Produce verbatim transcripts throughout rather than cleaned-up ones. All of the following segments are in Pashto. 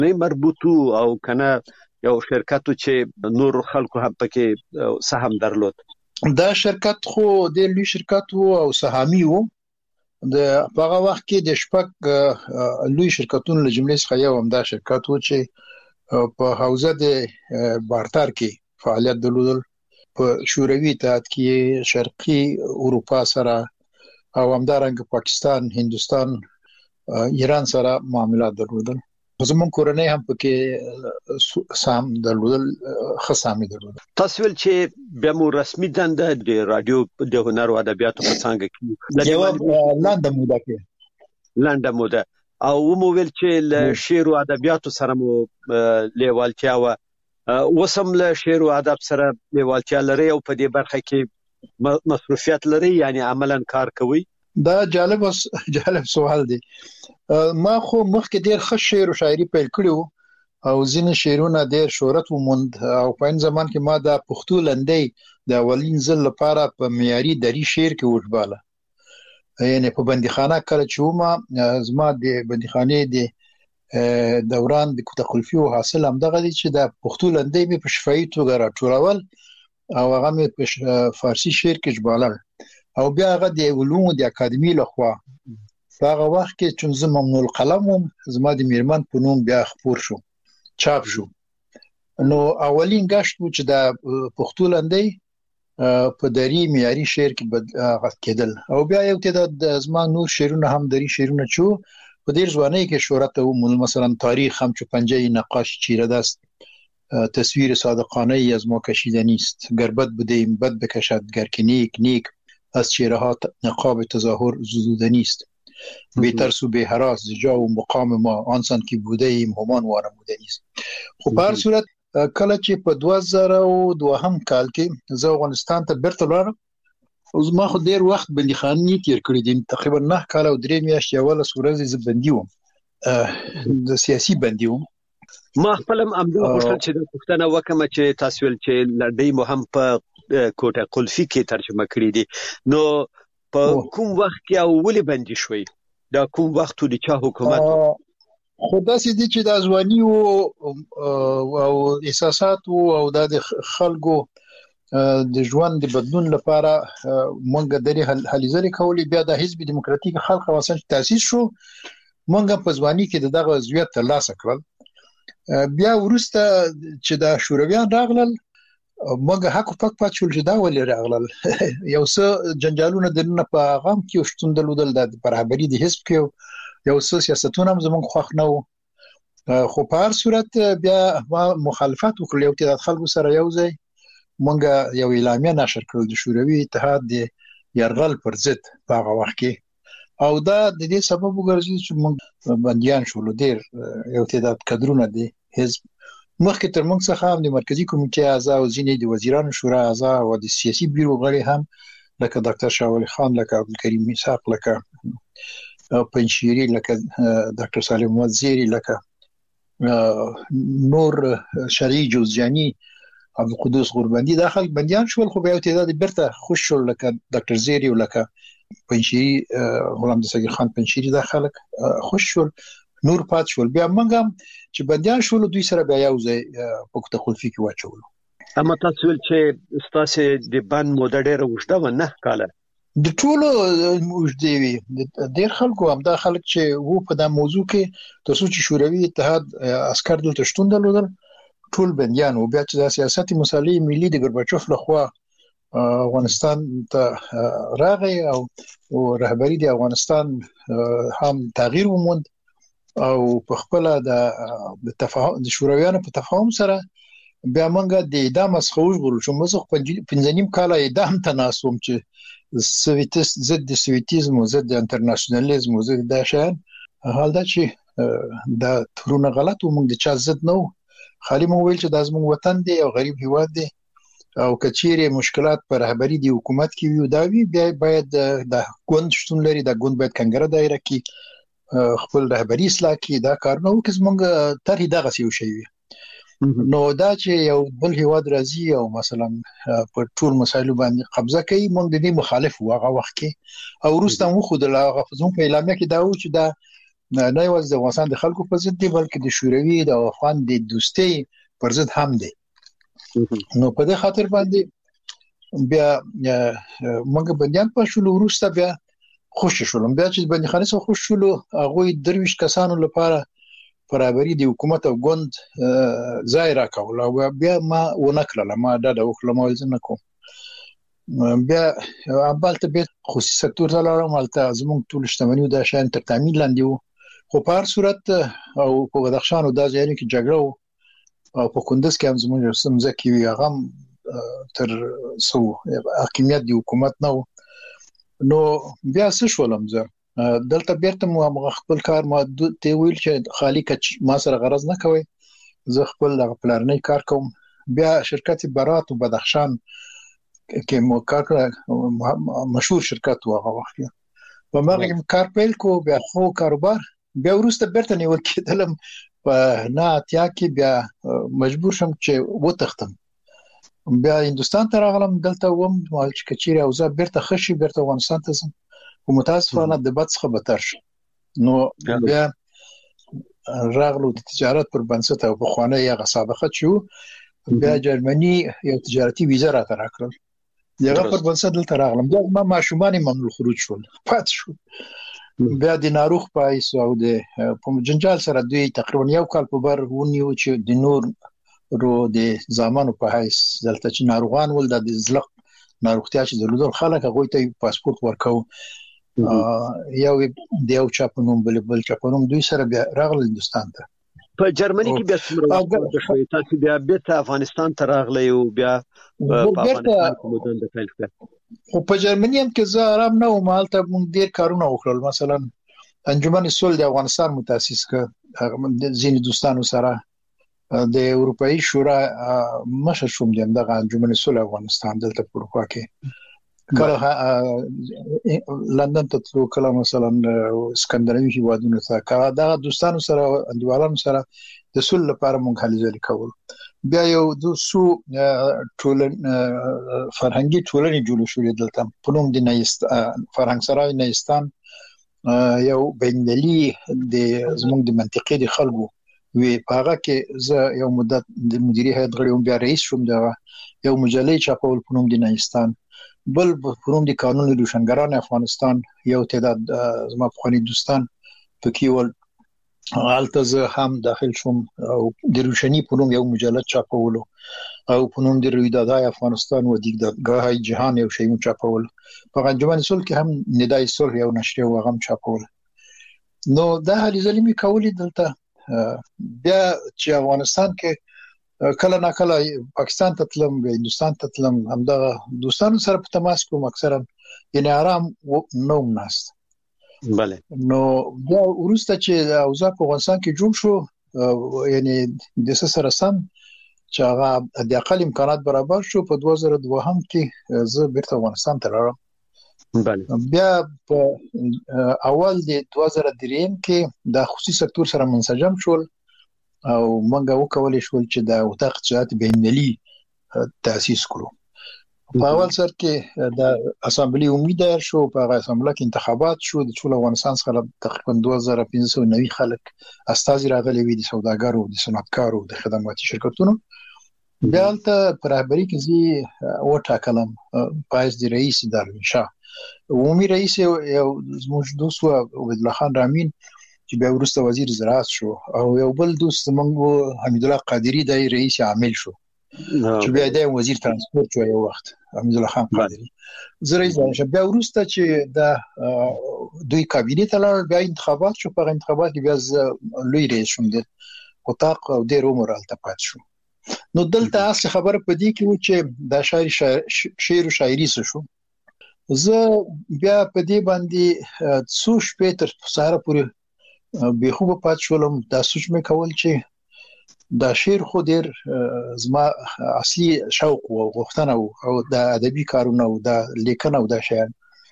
نه مربوطو او کنه یو شرکتو چې نور خلکو هم پکې سهم درلود. دا شرکت خو د لوی شرکت وو او سهامي وو. د هغه وخت کې د شپږ لوی شرکتونو له جملې څخه یو هم دا شرکت وو چې په حوزه د بارتر کې فعالیت درلود، په شوروي اتحاد کې، شرقي اروپا سره او همدارنګه پاکستان، هندستان، ایران سره معاملات درلودل. زمون کورنۍ هم پکې سام درلودل، خصامي درلودل. تاسو ول چې بیا مو رسمي دنده د رادیو د هنر او ادبیاتو په څنګه کې یو لاندې موده کې لاندې موده او مو ویل چې له شعر او ادبیاتو سره مو لیوالتیا و وسم له شعر او ادب سره لیوالتیا لري او په دې برخه کې مصروفیت لري، یعنی عملاً کار کوي. دا جالب جالب سوال دی. ما خو مخکې ډیر ښه شعر او شاعري پیل کړو او ځینې شعرونه ډیر شهرت وموند او په ان زمان کې ما د پښتو لنډۍ د اولین ځل لپاره په معیاري دري شعر کې وژباله. یعنی په بندیخانه کله چې ومه زما د بندیخانې د دوران د کوټه خلفي او حاصل هم دغه دي چې د پښتو لنډۍ مې په شفاهي توګه راټولول او هغه مې په فارسی شعر کې ژباله او بیا هغه د علومو د اکاډمي لخوا هغه وخت کې چې زه ممنوع القلم وم، زما د میرمن په نوم بیا خپور شو، چاپ شو. نو اولین غشت و چې د پښتو لنډۍ په دري معیاري شعر کې غږ کېدل او بیا یو تعداد زما نور شعرونه هم دري شعرونه چې په ډیر ځوانۍ کې شهرت وموند. مثلا تاریخ هم چې پنجه نقاش چیره دست، تصویر صادقانه ای از ما کشیده نیست، گربت بودیم بد بکشد گر که نیک نیک، از چهره ها نقاب تظاهر زدوده نیست، بهتر سو به هراس جا و مقام ما آنسان که بوده ایم همان وانموده نیست. خب په هر صورت کله چې په دوه زره او دوهم کال کې زه افغانستان ته بیرته لاړم او زما خو ډیر وخت بندیخانې تیر کړی دي، تقریبا نه کال او درې میاشتې اوله ورځې زه بندي وم، د سیاسي بندي وم. ما خپلم امدا غوښتل چې د پښتنه وکم چې تاسو ول چې لړۍ مو هم په کوټه قلفي کې ترجمه کړې دي، نو په کوم وخت کې او ولې بندي شوي؟ دا کوم وخت د چا حکومت؟ خو داسې دي چې د ځواني او احساسات او د خلکو د ژوند د بدلون لپاره مونږ د هلې ځلې کولې. بیا د حزب دیموکراتیک خلق اوسن تاسیس شو، مونږ په ځواني کې دغه عضویت ترلاسه کړل. بیا ورسته چې د شورویان راغلل مونږ حق پک پات شول چې دا ولې راغلل. یو څه جنجالونه دنه په غم کې شتون درلودل، د برابرۍ د حزب کې یو څه سیاستونه هم زمونږ خوښ نه وو. خو په هر صورت بیا ما مخالفت وکړ، یو تعداد خلکو سره یو ځای مونږ یو اعلامیه نشر کړل د شوروي اتحاد د یرغل پر ضد په هغه وخت کې، او دا د دې سبب وګرځي چې مونږ بنديان شول. ډیر یو تعداد کډرونه دي حزب مخکې تر موږ څخه هم د مرکزی کمیټې اعضا او ځینې د وزیرانو شورا اعضا او د سیاسي بیرو غړي هم لکه ډاکټر شاه ولی خان، لکه عبدالکریم میثاق، لکه پنشيري، لکه ډاکټر سالم محمد زیری، لکه نور شریع جوزجانی، عبدالقدوس غوربندي، دا خلک بنديان شول. خو بیا تعداد برته خوش شول، لکه ډاکټر زیری او لکه پنشيري، غلام دستگیر خان پنشيري، دا خلک خوش شول، نور پات شول. بیا موږ هم چې بنديان شول دوی سره بیا یو ځای په کوټه خلفي کې واچول. اما تاسو ول چې تاسو د بند موده ډیره وشته و نه کاله د ټولو وشته وي، ډیر خلکو هم دا خلک چې وو په دا موضوع کې تاسو چې شوروي اتحاد عسكر دلته شتون درلودل ټول بنديان او بیا چې د سیاست مصالح ملي د ګورباچوف لخوا افغانستان ته راغی او رهبری د افغانستان هم تغییر وموند او په خپل د تفاهم د شورویانو په تفاهم سره بیا موږ د اعدام څخه وژغورل شو. موږ پنځه نیم کال اعدام ته ناسوم چې سویتیست ضد د سویتیزم او ضد د انټرنیشنالیزم او ضد د شان حال دا چې دا ترونه غلط و، موږ د چا ضد نه و، خالي مو ویل چې دا زموږ وطن دی او غریب هیواد دی او کچېره مشکلات پر رهبری دی حکومت کې وي دا وی بیا باید د ګوند شتون لري، د ګوند باید کنګره دایره کې خپل رهبری اصلاح کې دا کار نه وکړي. موږ تر دغه څه شي وي نو دا چې یو بل هیواد راځي او مثلا په ټول مسایلو باندې قبضه کوي، موږ د دې مخالف وو هغه وخت کې او روسته مو خو د هغه فزون په اعلامیه کې دا و چې دا نه یوازې د افغانستان د خلکو په ضد دی بلکې د شوروي د افغان د دوستۍ پر ضد هم دی. نو په دې خاطر باندې بیا موږ بنديان په شول وروسته بیا خوش شولم بیا چې بنديخانه سره خوش شول هغه درویش کسانو لپاره برابرۍ د حکومت او ګوند ځای راکول او بیا ما ونکړل ما دا د وکړم ولزم نکوم بیا امبالته به خصوصي سکتور ته لاړم مالته زموږ ټول شتمنیو د شان تر تامین لاندې وو خو په هر صورت او په بدخشان او د ځایونو کې جګړه او په کندز کې هم زموږ سمځه کې وی هغه تر سو حکومت دی حکومت نو نو بیا څه شولم زه دلته بیرته مو خپل کار ما ته ویل چې خالی کچ ما سره غرض نه کوي زه خپل د پلانې کار کوم بیا شرکت برات او بدخشان کې مو کار مشهور شرکت و هغه وخت په مغرب کار پیل کو بیا خو کاروبار بیا ورسته بیرته نیول کېدلم په نه اتیا کې بیا مجبور شم چې وتختم بیا هندستان ته راغلم دلته وم مال چې کچیر او زه بیرته خشي بیرته افغانستان ته ځم او متاسفانه د بد څخه بدتر شو نو بیا راغلو د تجارت پر بنسټ او په خوانه یې سابقه شو بیا جرمني یو تجارتي ویزه راته راکړل یغه پر بنسټ دلته راغلم بیا ما ماشومان ممنوع خروج شول پات شو بیا د ناروغ پایس او د جنجال سره دوی تقریبا یو کال په بر ونیو چې د نور رو د زمانو په حیث دلته چې ناروغان ول د زلق ناروغتیا چې درلودل خلک هغه ته پاسپورت ورکاو یو د یو چاپنوم بل بل چاپنوم دوی سره بیا راغله هندستان ته په جرمني کې بیا څومره شوي تاسو بیا بیرته افغانستان ته راغلی او بیا په افغانستان کې مودن د پیل کړ خو په جرمني هم کې زه آرام نه وم حالت مونږ ډیر کارونه وکړل مثلا انجمن سول د افغانستان متأسس ک ځینې دوستانو سره د اروپאי شورا مشر شوم دغه انجمن سول افغانستان دلته په اروپا کې کله لندن ته تلو کله مثلا اسکندناوي هیوادونو ته کله دا دوستانو سره اندوالانو سره د سول لپاره مونږ هلي ځلې کول بیا یو د سو ټولن فرهنګي ټولنې جوړ شوې دلته په نوم د نېست فرهنګ سرای نېستان یو بینالي د زموږ د منطقې د خلکو وی پاغه کې زه یو مدت د مدیریت هیئت غړی وم بیا رئیس شوم دا یو مجلې چاپول په نوم د نېستان بل په نوم د قانون روشنګران افغانستان یو تعداد زما په دوستان پکې ول حالته زه هم داخل شوم او د روشنی په نوم یو مجلد چاپولو او په نوم د رویدادهای افغانستان و دیدگاه جهان یو شی چاپول په انجمن سول کې هم ندای صلح یو نشریه و غم چاپول نو دا هلي ځلې کولې دلته بیا چې افغانستان کې کله نه کله پاکستان ته تلم یا هندستان ته تلم همدغه دوستانو سره په تماس کوم اکثرا یعنی آرام نو ناست بله نو بیا ورسته چې اوضاع په افغانستان کې جوړ شو یعنی د سره سم چې هغه د اقل امکانات برابر شو په دوه زره دوه هم کې زه بیرته افغانستان ته راغلم بله بیا په اول د دوه زره درې کې د خصوصي سکتور سره منسجم شول او موږ وکولای شو چې د وطاق تجارت بینالي تاسیس کړو په اول سر کې د اسامبلی امید شو په اسامبلی کې انتخابات شو د ټول افغانستان څخه تقریبا دوه زره پنځه سوه نوي خلک استازي راغلي وي د سوداګرو د صنعتکارو د خدماتي شرکتونو بیا ته پر رهبری کې زی و ټاکلم پایز د رئیس دارمشاه عمومي رئیس یو زموږ دوست عبد الله خان رامین چې بیا ورسته وزیر زراعت شو او یو بل دوست موږ حمید الله قادری د رئیس عامل شو چې بیا د وزیر ترانسپورت شو یو وخت حمید الله خان قادری زه رئیس شه بیا ورسته چې د دوی کابینه ته لاړ بیا انتخابات شو په انتخابات کې بیا لوی رئیس شوم د وطاق او د رومر التپات شو نو دلته اصل خبره پدې کې و چې د شاعر شعر او شاعري شو زه بیا پدې باندې څو شپې تر سهار پورې به خوب پات شولم دا سوچ مې کول چې دا شعر خو ډیر زما اصلي شوق او غوښتنه او د ادبي کارونه او د لیکنه او د شعر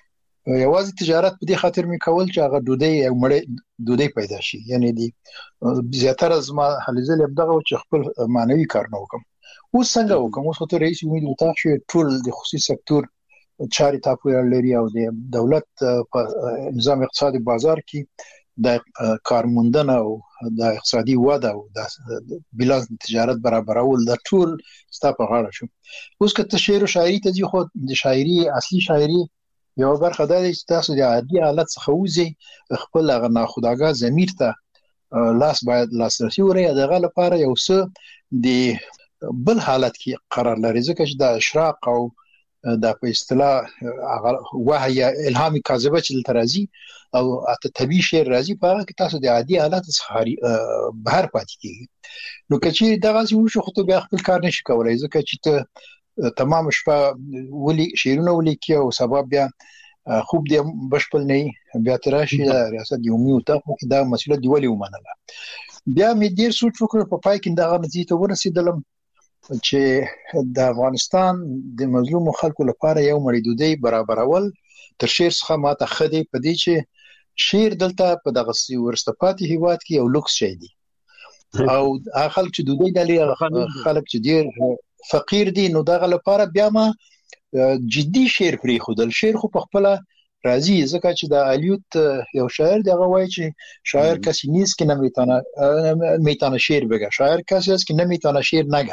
یوازې تجارت په دې خاطر مې کول چې هغه دودي او مړ دودي پیدا شي یعنی دي زیاتره زما حلزل ابدغه چې خپل معنوي کارونه وکم اوس څنګه وکم اوس ته رئیس امید وتا شي ټول د خصوصي سکتور چاري تاپو لري او د دولت په نظام اقتصادي بازار کې د کارموندنه او د اقتصادي وده او د بیلانس تجارت برابرول د ټول ستا په غاړه شو. اوس که ته شعر او شاعري ته ځي، خو د شاعري اصلي شاعري یو برخه دا دی چې تاسو د عادي حالت څخه وځئ، خپل هغه ناخودآګاه ضمیر ته لاس باید لاسرسي ولرئ. دغه لپاره یو څه د بل حالت کې قرار لري، ځکه چې د اشراق او دا په اصطلاح وحی یا الهام کاذبه چې دلته راځي او اته طبیعي شعر راځي، په هغه کې تاسو د عادي حالت څخه بهر پاتې کیږي. نو که چې دغه وشو، خو ته بیا خپل کار نشي کولای، ځکه چې ته تمام شپه ولي شعرونه ولیکي او سبا بیا خوب دې بشپل نه بیا تراشي ریاست یومي او ته دا مسله دی ولي ومنله. بیا مې ډیر سوچ وکړ، په پای کې دغه نتیجه ته ورسېدلم چې د افغانستان د مظلوم خلکو لپاره یو مړیدودي برابرول تر شعر څخه ماته خدي په دې چې شعر دلته په دغه ورسته پاتې هیواد کې یو لوکس شي دي، او هغه خلک چې دوی دلې خلک چې ډیر فقیر دي، نو دغه لپاره بیا ما جدي شعر پرې خودل. شعر خو په خپل راځي، ځکه چې د الیوت یو شاعر دغه وایي چې شاعر کسی نیست که نمیتونه میتونه شعر بگه، شاعر کسی است که نمیتونه شعر نگه.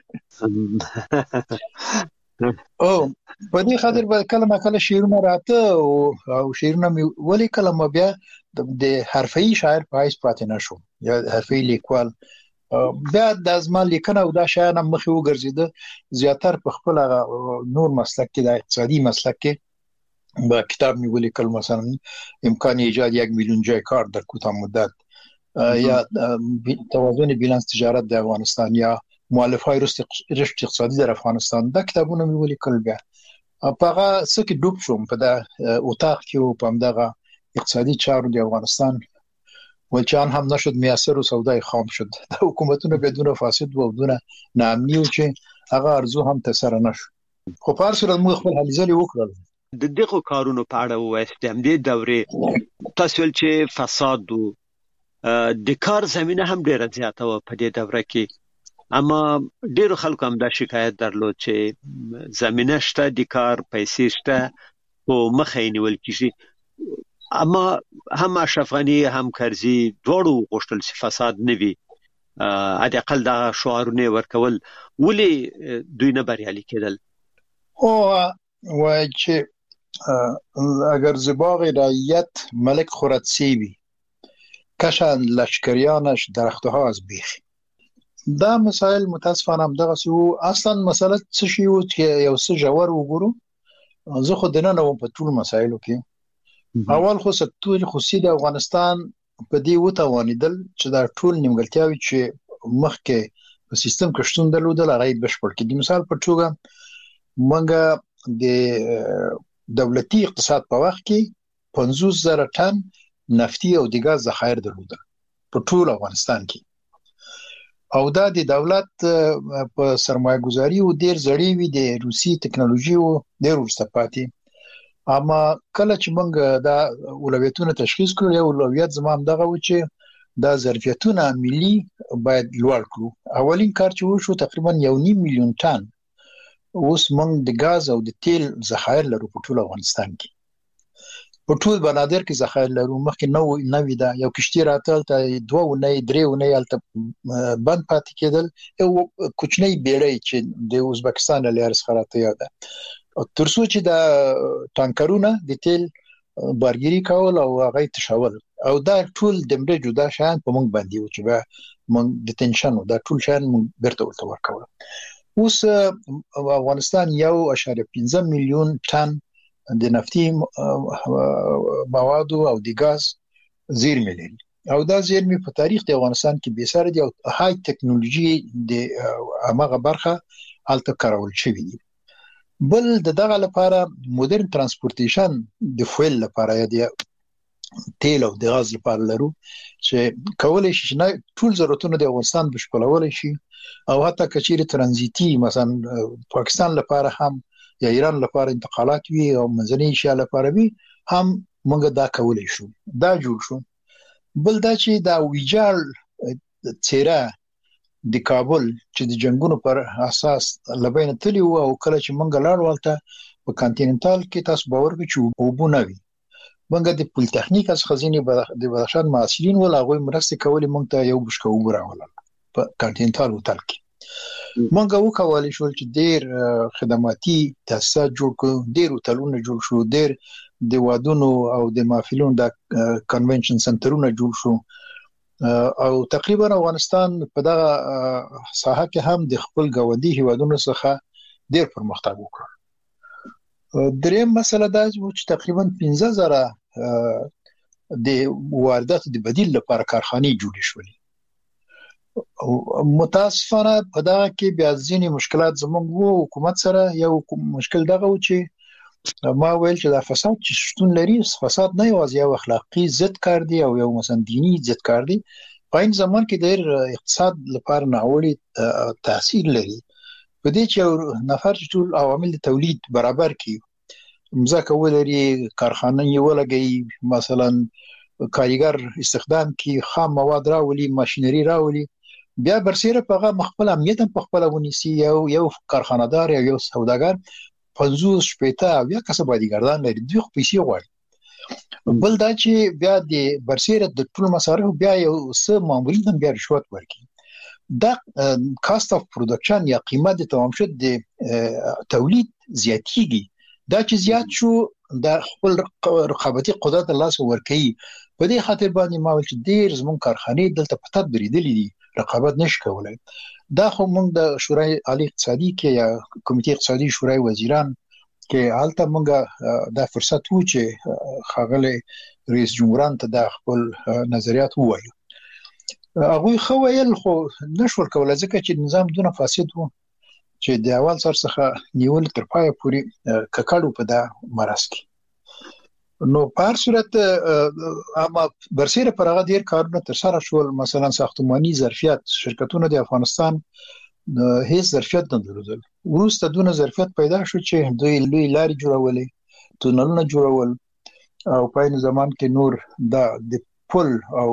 او په دې خاطر به کله ما کله شعرونه راته او شعرونه مې ولي کله ما بیا د حرفي شاعر په حیث پاتې نشو یا حرفي لیکوال. بیا د ازمان لیکنه او دا شاعر هم مخې وګرځیده، زیاتر په خپل نور مسلک کې د اقتصادي مسلک کې با کتاب می ولیکل، مثلا امکان ایجاد یک میلیون جای کار در کوتاه مدت، یا توازن بیلانس تجارت د افغانستان، یا مؤلفه‌های رشد اقتصادی در افغانستان. دا کتابونه می ولیکل. بیا په هغه څه کې ډوب شوم په دا اتاق کې او په همدغه اقتصادي چارو د افغانستان ولچان هم نشد میسر و سودای خام شد. د حکومتونو بدون فاسد و بدون ناامنی او چې هغه ارزو هم تسره نشو. خو په هر صورت موږ خپل هلې ځلې وکړل. د دغه کارونو په اړه وایست هم د دورې تاسو چې فساد او د کار زمينه هم ډیره زیاته و په دې دوره کې، اما ډیرو خلکو هم دا شکایت درلود چې زمينه شته، د کار پیسې شته او مخه یې نیول کیږي. اما هم اشرف غنی هم کرزي دوړو غوښتل چې فساد نه وي، ا د اقل دا شعارونه ورکول، ولې دوی نه بریالي کېدل؟ او وای چې اگر زباغ رعیت ملک خورد سیبی کشن لشکریانش درخته ها از بیخ. دا مسائل متاسفانه هم دغه سو اصلا مسله څه شی و چې یو څه جوړ وګورو. زه خو دنه نو په ټول مسایلو کې اول خو سکتوري خصوصي د افغانستان په دې وتوانیدل چې دا ټول نیمګړتیاوي چې مخکې په سیستم کې شتون درلودل هغه بشپړ کړي. مثال په توګه موږ د دولتي اقتصاد په وخت کې پنځوس زره ټن نفتي او د ګاز ذخایر درلودل په ټول افغانستان کې، او دا د دولت په سرمایه گذاري او ډیر زړی وی د روسي ټکنالوژي او ډیر ورسته پاتې. اما کله چې موږ دا اولویتونه تشخیص کړو، یو اولویت زمام دغه و چې دا ظرفیتونه ملي باید لوړ کړو. اولین کار چې وشو تقریبا یو نیم میلیون ټن اوس موږ د ګاز او د تیل ذخایر لرو په ټول افغانستان کې. په ټول بنادر کې ذخایر لرو. مخکې نو نوې دا یو کشتي راتل ته دوه ونې درې ونې الته بند پاتې کېدل، یو کوچنی بیړۍ چې د ازبکستان له لارې څخه راته یاده ترڅو چې دا ټانکرونه د تیل بارګيري کول او هغه تشول، او دا ټول د مړه جدا شان په موږ باندې و چې به موږ د تنشن دا ټول شان موږ برته ورته ورکول. اوس افغانستان یو اشاریه پنځه میلیون ټن د نفتي موادو او د ګاز زیرمې لري، او دا زیرمې په تاریخ د افغانستان کې به سره دی او های ټکنالوژي د هغه برخه الته کارول شوی دی. بل د دغه لپاره مدرن ترانسپورتیشن د فویل لپاره یا د تیل او د غاز لپاره لرو چې کولای شي چې ټول ضرورتونه د افغانستان بشپړول شي، او حتی کچېره ترانزیتي مثلا پاکستان لپاره هم یا ایران لپاره انتقالات وي او منځنۍ ایشیا لپاره وي هم موږ دا کولای شو. دا جوړ شو. بل دا چې دا ویجاړ څیره د کابل چې د جنگونو پر اساس لبین تلی و او کله چې منګ لاړ ولته په کانټیننټال کې تاسو باور کوئ چې وبونه وي موږ د پولیټیکنیک از خزینه د بدخشان معاصرین ول هغه مرسته کولې موږ ته یو بشکه وګراول په کانټینټال هوټل کې موږ وکولای شو چې ډیر خدماتي تاسیسات جوړ کړو، ډیر هوټلونه جوړ شو، ډیر د وادونو او د محفلونو د کنونشن سنټرونه جوړ شو او تقریبا افغانستان په دغه ساحه کې هم د خپل ګاونډي هیوادونو څخه ډیر پرمختګ وکړ. دریم مسله دا چې تقریبا پنځه زره د واردات د بدیل لپاره کارخانې جوړې شولې. متاسفانه په دغه کې بیا ځینې مشکلات زموږ وو حکومت سره. یو مشکل دغه و چې ما ویل چې دا فساد چې شتون لري، فساد نه یوازې یو اخلاقی ضد کار دی او یو مثلا دینی ضد کار دی، په این زمان کې ډېر اقتصاد لپاره ناوړه تاثیر لري. په دې چې یو نفر چې ټول عوامل د تولید برابر کړي، مځکه ولري، کارخانه یې ولګي، مثلا کارګر استخدام کړي، خام مواد راولي، ماشینری راولي، بیا برسیره په هغه مخبل امنیت په خپل ونیسي. یو یو کارخانه‌دار یا یو سوداګر پنځوس شپېته او یا کسب باندېګردان لري، دوی خو پیسې غواړي. بل دا چې بیا د برسیره د ټول مصارف بیا یو څه معمولی هم بیا رشوت ورکړي. دا کاست اف پروډکشن یا قیمت د تمام شد د تولید زیاتیږي. دا چې زیات شو د خپل رقابتي قدرت الله سره ورکړي. په دې خاطر باندې ما ول چې ډیر زمون کارخانې دلته په تد بریدلې دي، رقابت نشي کولای. دا خو موږ د شورای عالی اقتصادي کې یا کمیټې اقتصادي شورای وزیران کې حالت موږ دا فرصت وو چې خاغله رئیس جمهوران ته د خپل نظریات ووایو. هغه خو ویل خو نشور کولای ځکه چې نظام دونه فاسد وو چې د اول سر څخه نیول تر پای پورې ککړو په دا مرز کې. نو په هر صورت اما برسیره پر هغه ډیر کارونه تر سره شول. مثلا ساختماني ظرفیت شرکتونه د افغانستان هیڅ ظرفیت نه درلودل. وروسته دونه ظرفیت پیدا شو چې دوی لوی لارې جوړولې، تونلونه جوړول او په این زمان کې نور دا د پل او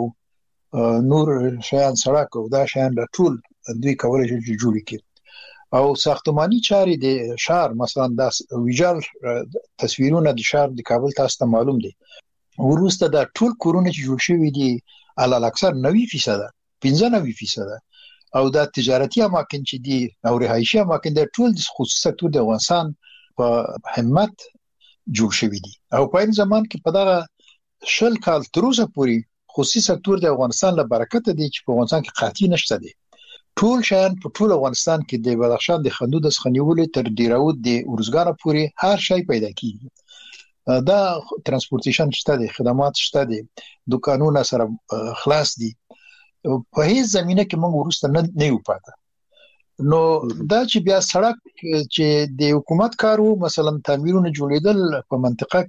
نور شیان سړک او دا شیان د ټول دوی کولای شي چې جوړ کړي. او ساختماني چاري د شهر مثلا د ویجال تصویرونه د شهر د کابل تاسو ته معلوم دي. وروسته د ټول کورونه چې جوړ شوی دي علل اکثر نوي فیصد پنځه نوي فیصد او د تجارتي اماکن چې دي او رهایشي اماکن د ټول د خصوصي سکتور د افغانستان په همت جوړ شوی دي. او په این زمان کې په دغه شل کال تر اوسه پورې خصوصي سکتور د افغانستان له برکت دی چې په افغانستان کې قاطی نشته دي. ټول شان په ټول افغانستان کې د بدخشان د خندود د خنیولې تر ډیراود د ورزګار پورې هر شی پیدا کیږي. دا ترانسپورتیشن شته دي، خدمات شته دي، دکانونه سره خلاص دي. په هیڅ زمينه کې موږ ورسته نه نه یو پاته. نو دا چې بیا سړک چې د حکومت کارو مثلا تعمیرونه جوړیدل په منطقه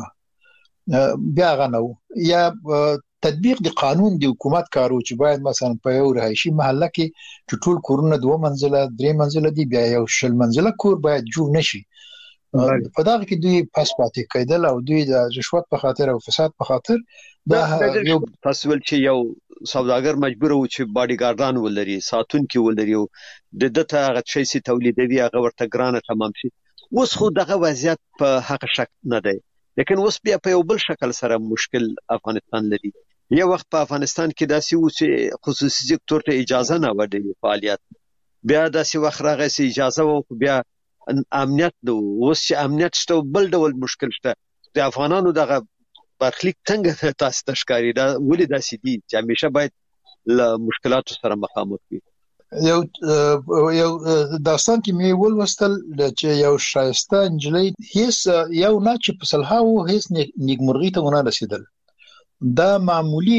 کې بیا غنو یا تطبیق د قانون د حکومت کارو چې باید مثلا په یو رهایشي محله کې چې ټول کورونه دوه منزله درې منزله دي بیا یو شل منزله کور باید جوړ نشي. په دغه کې دوی پاس پاتې کېدل او دوی د رشوت په خاطر او فساد په خاطر دا یو تاسو چې یو سوداګر مجبور و چې باډي ګاردان ولري، ساتونکي ولري، د دته هغه شي سي تولیدوي هغه ورته ګرانه تمام شي. اوس خو دغه وضعیت په حق شک نه دی، لیکن اوس بیا په یو بل شکل سره مشکل افغانستان لري. یو وخت په افغانستان کې داسې و چې خصوصي سکتور ته اجازه نه ورکړي فعالیت، بیا داسې وخت راغی چې اجازه و بیا امنیت نو. اوس چې امنیت شته بل ډول مشکل شته. د افغانانو دغه برخلیک څنګه تاسو تشکاری دا ولې داسې دي چې همیشه باید له مشکلاتو سره مخامخ وي؟ یو یو داستان کې مې ولوستل چې یو شایسته انجلۍ هیڅ یو نه چې په صلحاو هیڅ نیکمرغي ته ونه رسیدل. دا معمولی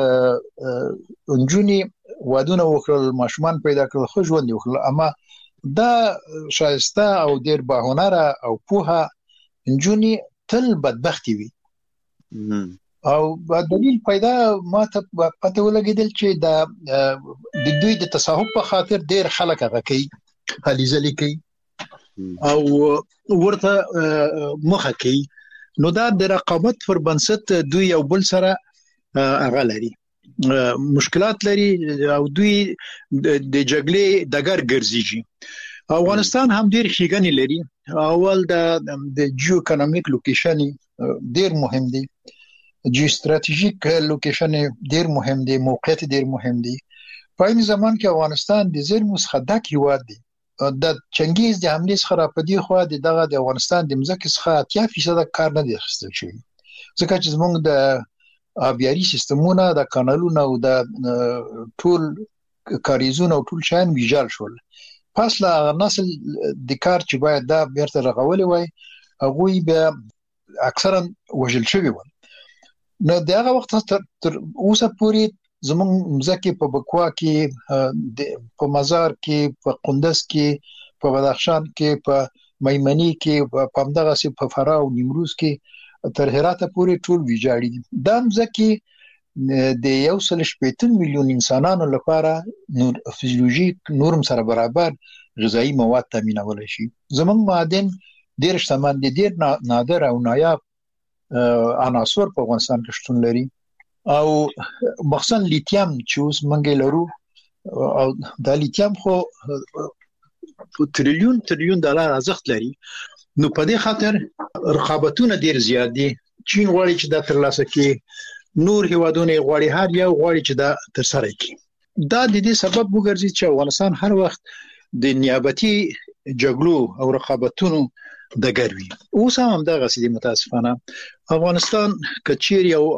انجونی وادونه وکړل، ماشومان پیدا کړل، خو ژوند وکړل، اما دا شایسته او ډیر باهنره او پوها انجونی تل بدبختی وي. او دلیل پیدا ما ته پته ولګیدل چې دا د دوی د تصاحب په خاطر ډیر خلک هغه کوي، هلي ځلي کوي او ورته مخه کوي. نو دا د رقابت پر بنسټ دوی یو بل سره هغه لري، مشکلات لري او دوی د جګړې دګر ګرځي. افغانستان هم ډیر ښېګڼې لري. اول د د جیو اکونومیک لوکیشن ډیر مهم دی. جیو استراتیژیک لوکیشن ډیر مهم دی، موقعیت ډیر مهم دی. په این زمان کې افغانستان د زیرمو څخه ډک هیواد دی. د چنګیز د حملې څخه را پدې خو د دغه د افغانستان د مځکې څخه اتیا فیصد کار نه دی اخیستل شوی، ځکه چې زموږ د آبیاري سیستمونه، د کانالونو او د ټول کاریزونه او ټول شیان ویجال شول. پس لا نسل د کار چې باید دا بیرته رغولې وای هغوی بیا اکثرا وژل شوي ول. نو د هغه وخت تر اوسه پورې زموږ مځکې په بکوا کې، په مزار کې، په قندز کې، په بدخشان کې، په میمنې کې، په همدغسې په فراه او نیمروز کې تر هراته پورې ټول ویجاړي دي. دا مځکې د یو سل شپېته میلیون انسانانو لپاره نور فزیولوژیک نورم سره برابر غذایی مواد تامینولی شي. زموږ معادن ډېر شتمن دي، ډېر نادر او نایاب عناصر په افغانستان کې شتون لري، او مخصوصا لیتیم چې اوس موږ لرو، او دا لیتیم خو تریلیون تریلیون ډالر ارزښت لري. نو په دې خاطر رقابتونه ډېر زیات دي. چین غواړي چې دا ترلاسه کړي، نور هیوادونه غواړي، هر یو غواړي چې دا ترسره کړي. دا د دې سبب وګرځي چې افغانستان هر وخت د نیابتي جګړو او رقابتونو ډګر وي. اوس هم همدغسې دي. متاسفانه افغانستان که چیرې یو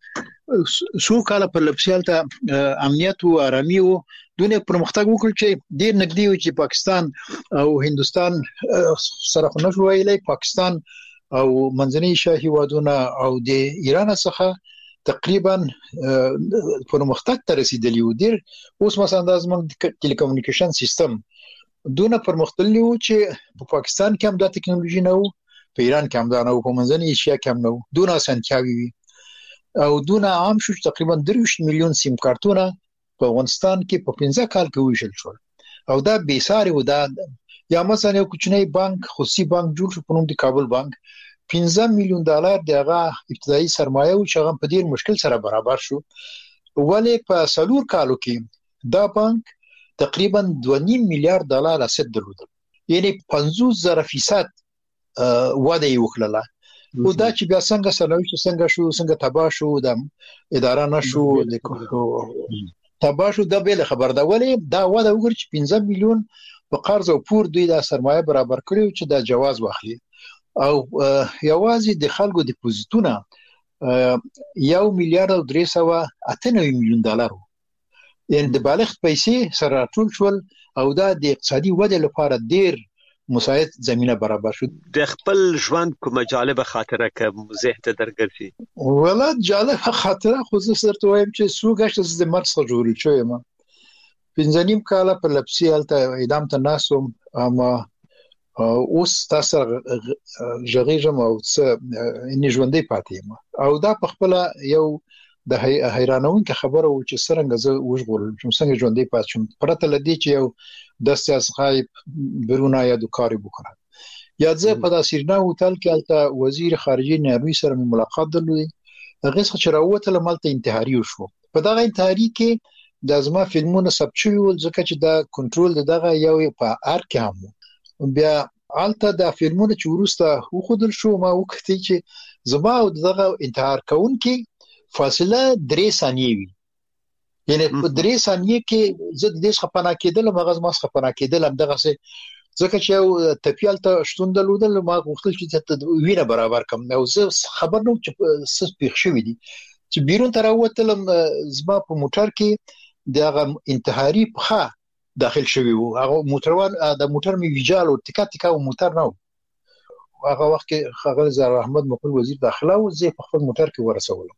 څو کاله پرلپسې هلته امنیت و ارامي و، دونه پرمختګ وکړ چې ډېر نږدې و چې پاکستان او هندوستان سره خو نشو ویلی، پاکستان او منځني ایشیا هیوادونه او د ایران څخه تقریبا پرمختګ ته رسیدلی و. ډېر اوس مثلا دا زموږ ټیلیکومونیکیشن سیستم دونه پرمختللی و چې په پاکستان کې هم دا ټکنالوژي نه و، په ایران کې هم دا نه و، په منځني ایشیا کې هم نه و. دونه اسانتیاوې وي او دونه عام شو چې تقریبا درویشت میلیون سیم کارتونه په افغانستان کې په پنځه کال کې ویشل شول، او دا بې ساري و. دا یا مثلا یو کوچنی بانک، خصوصي بانک جوړ شو په نوم د کابل بانک، پنځه میلیون ډالر د هغه ابتدایي سرمایه و چې هغه په ډېر مشکل سره برابر شو. ولې په څلور کالو کې دا بانک تقریبا دوه نیم میلیارډ ډالر اسید درلودل، یعنی پنځوس زره فیصد وده یې وکړله. او دا چې بیا څنګه سرنوشت څنګه شو، څنګه تباه شو، د اداره نه شو، تباه شو، دا بېله خبر ده. ولې دا وده وګورئ چې پنځه میلیون په قرض او پور دوی دا سرمایه برابر کړي چې دا جواز واخلي، او یوازې د خلکو ډیپوزیټونه یو میلیارډ او درې سوه اته نوي میلیون ډالر وو، یعنی د بالغ پیسې سره راټول شول، او دا د اقتصادي ودې لپاره ډېر مساعد زمینه برابر شو. د خپل ژوند کومه جالبه خاطره که ذهن ته درګرځي؟ ولا جالبه خاطره خو زه درته وایم چې څو ګشته زه د مرګ څخه ژغورل شوی یم. پنځه نیم کاله پرلپسې هلته اعدام ته ناست وم، اما اوس تاسو سره غږېږم او څه یعنې ژوندی پاتې یم. او دا په خپله یو د حیرانونکې خبره و چې څرنګه زه وژغورل شوم، څنګه ژوندی پاتې شوم، پرته له دې چې یو دست از غیب برون آید و کاری بکنم. یا زه په دا سیرنا هوټل کې هلته وزیر خارجه نیروي سره مې ملاقات درلودی، هغې څخه چې راووتلم هلته انتحاري وشو. په دغه انتحاري کې د زما فلمونه ثبت شوي ول، ځکه چې دا کنټرول د دغه یو په ار کې هم و. بیا هلته دا فلمونه چې وروسته وښودل شو، ما وکتل چې زما او دغه انتحار کوونکي فاصله درې ثانیې وي، یعنی په درې ثانیې کې زه د دې څخه پناه کېدلم، هغه زما څخه پناه کېدل همدغسې، ځکه چې یو ټپي هلته شتون درلودل، ما غوښتل چې وینه برابر کړم، او زه خبر نه وم چې څه پېښ شوي دي. چې بیرون ته راووتلم، زما په موټر کې د هغه انتحاري پښه داخل شوي وو، هغه موټروان د موټر مې ویجال و، تکه تکه و، موټر نه و. هغه وخت کې ښاغلی زهرا احمد مقبل وزیر داخله و، زه په خپل موټر کې ورسولم.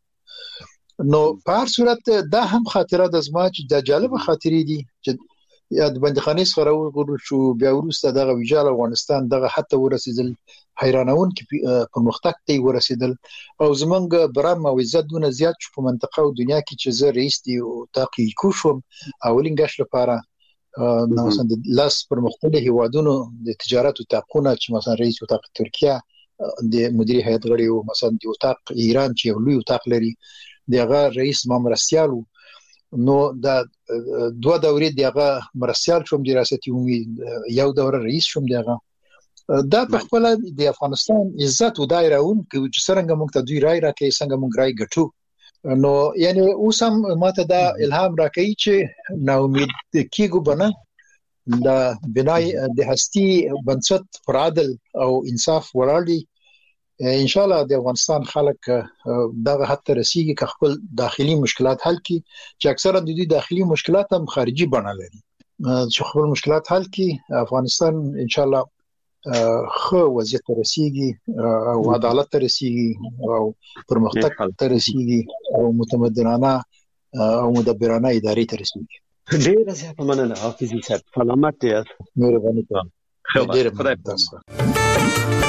نو په هر صورت دا هم خاطره د زما چې د جالبه خاطرې دي چې یا د بندیخانې څخه راوغورځول شو، بیا وروسته دغه ویجال افغانستان دغه حتی ورسېدل، حیرانونکي پرمختګ ته یې ورسېدل، او زمونږ برم او عزت دونه زیات شو په منطقه او دنیا کې چې زه رئیس د اتاق ایکو شوم اولین ګشت لپاره. نو مثلا د لاس پرمختللي هیوادونو د تجارت اتاقونه چې مثلا رئیس اتاق ترکیه د مدیري هیئت غړی و، مثلا د اتاق ایران چې یو لوی اتاق لري دغه رئیس ما مرستیال و. نو دا دوه دورې دغه مرستیال شوم د ریاست عمومي، یو دوره رئیس شوم دغه، دا په خپل د افغانستان عزت و دایراون کې چې څنګه موږ ته دوی راي راکې څنګه موږ راي ګټو نو یعنی اوس هم ماته دا الهام راکې چې نا امید کیږو بنه د بنای د هستی بنسټ پر عدل او انصاف ولاړ ان شاء الله د افغانستان خلک دغه حد ته رسیږي چې خپل داخلي مشکلات حل کړي چې اکثرا د دې داخلي مشکلات هم خارجي بڼه لري چې خپل مشکلات حل کړي افغانستان ان شاء الله خو وضعیت ته رسیږي او عدالت ته رسیږي او پرمختګ ته رسیږي او متمدنانه او مدبرانه ادارې ته رسیږي. ډېر زیات مننه حافظ صاحب سلامت یاست. مهرباني کوم. ډېر خدای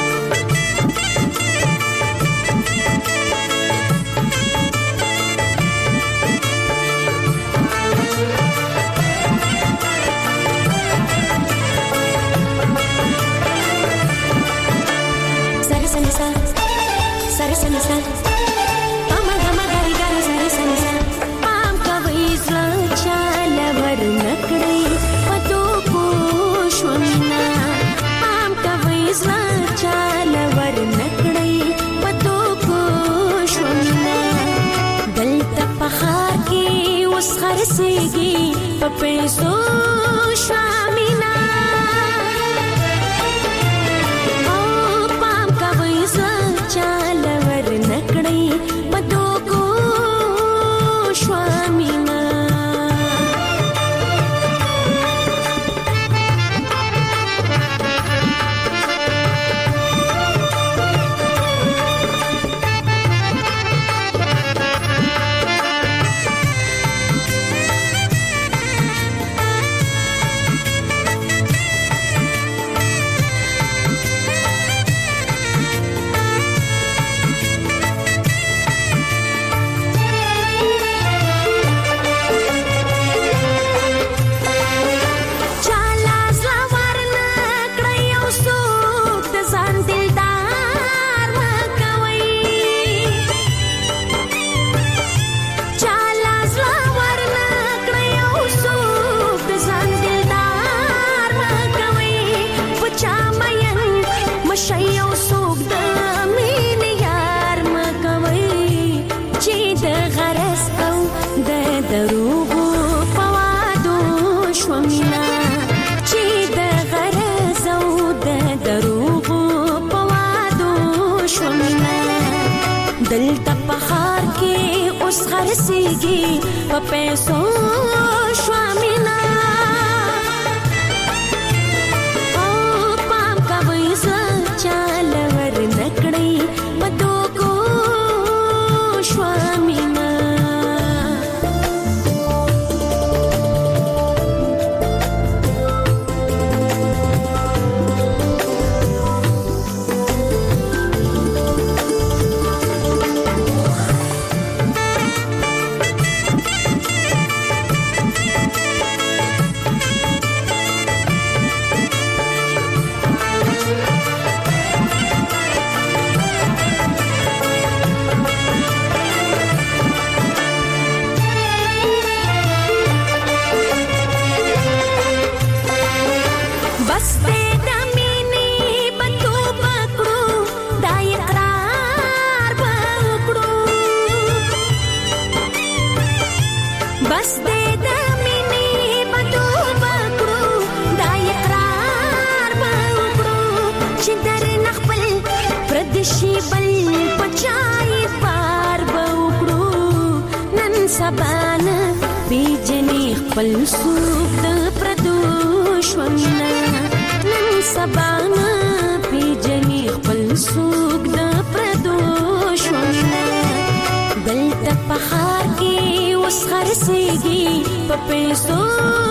خرسيږي په پیسو شامینا او پام کوي ځل ور نکړي په دوکو شامینا دلته په خار کې اوس خرسيږي په پیسو شوامینا او پام کوي ځل ور نکړي په دوکو شوامینا شي بل پچای پار بوکړو نن سبانه پیجنې خپل سوق د پردوشونه نن سبانه پیجنې خپل سوق د پردوشونه دلته په خار کې اوس خرسيږي په پیسو